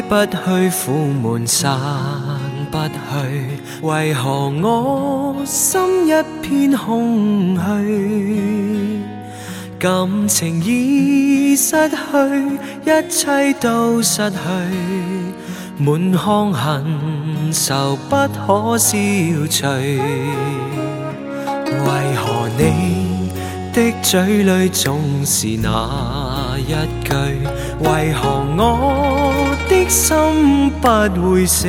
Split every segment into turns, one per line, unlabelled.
不去，苦悶散不去，為何我心一片空虛？感情已失去，一切都失去，滿腔恨愁不可消除。為何你的嘴裏總是那一句？為何我的心不會死？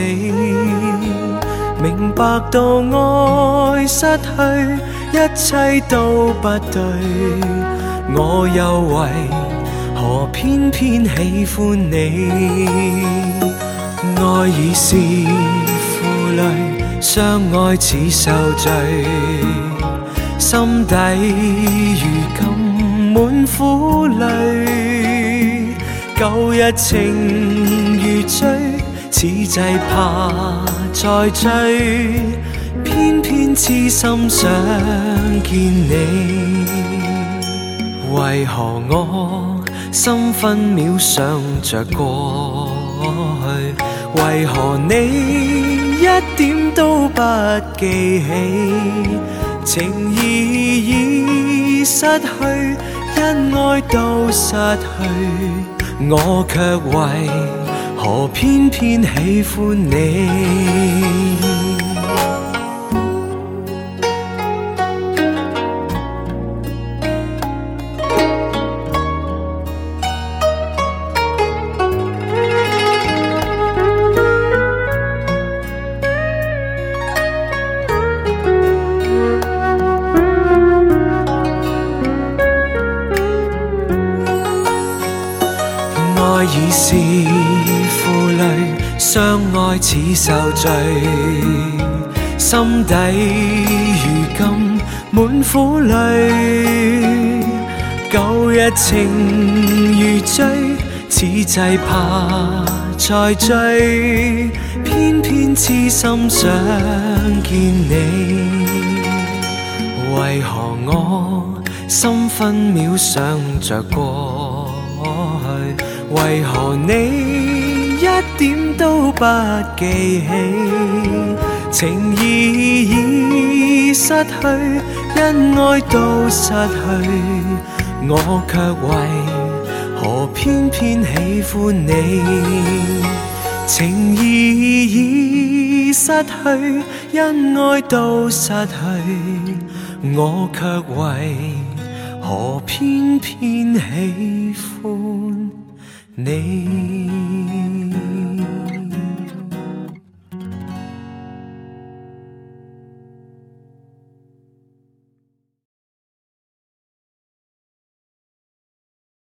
明白到愛失去，一切都不對，我又為何偏偏喜歡你？愛已是負累，相愛似受罪，心底如今滿苦淚，舊日情如醉，此際怕再追，偏偏痴心想見你。為何我心分秒想着過去？為何你一點都不記起？情義已失去，因愛都失去，我卻為何偏偏喜歡你？愛已是負累，相愛似受罪，心底如今滿苦淚，舊日情如醉，此際怕再追，偏偏痴心想見你。為何我心分秒想着過去？為何你一點都不記起？情義已失去，因愛都失去，我卻為何偏偏喜歡你？情義已失去，因愛都失去，我卻為何偏偏喜歡你。